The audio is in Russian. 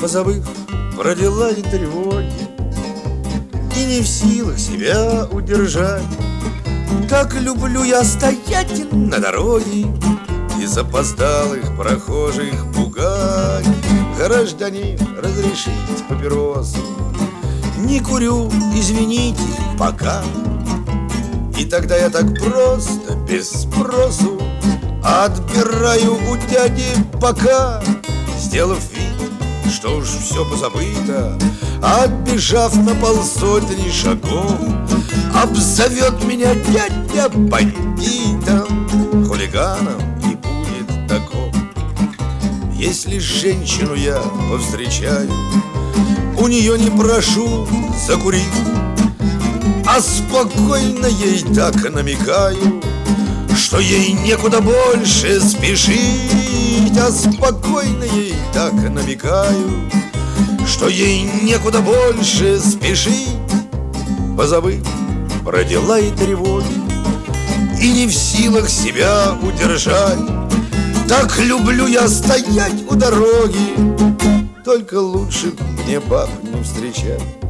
позабыв про дела и тревоги, и не в силах себя удержать. Так люблю я стоять на дороге и запоздалых прохожих пугать. Гражданин, разрешите папиросу? Не курю, извините, пока. И тогда я так просто, без спросу, отбираю у дяди пока, сделав вид, что уж все позабыто. Отбежав на полсотни шагов, обзовет меня дядя бандитом, хулиганом и будет таков. Если женщину я повстречаю, у нее не прошу закурить, а спокойно ей так намекаю, что ей некуда больше спешить. А спокойно ей так намекаю, что ей некуда больше спешить. Позабыв про дела и тревоги, и не в силах себя удержать, так люблю я стоять у дороги, только лучше мне баб не встречать.